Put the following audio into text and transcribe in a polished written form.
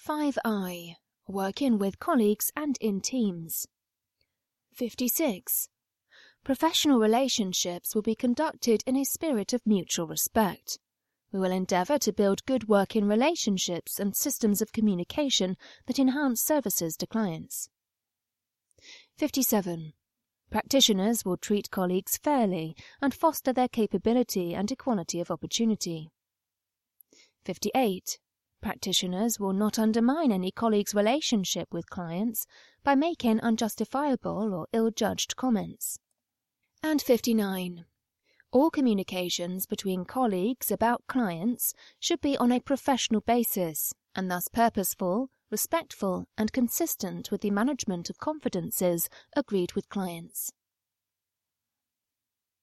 5I. Working with colleagues and in teams. 56. Professional relationships will be conducted in a spirit of mutual respect. We will endeavour to build good working relationships and systems of communication that enhance services to clients. 57. Practitioners will treat colleagues fairly and foster their capability and equality of opportunity. 58. Practitioners will not undermine any colleague's relationship with clients by making unjustifiable or ill-judged comments. And 59. All communications between colleagues about clients should be on a professional basis and thus purposeful, respectful and consistent with the management of confidences agreed with clients.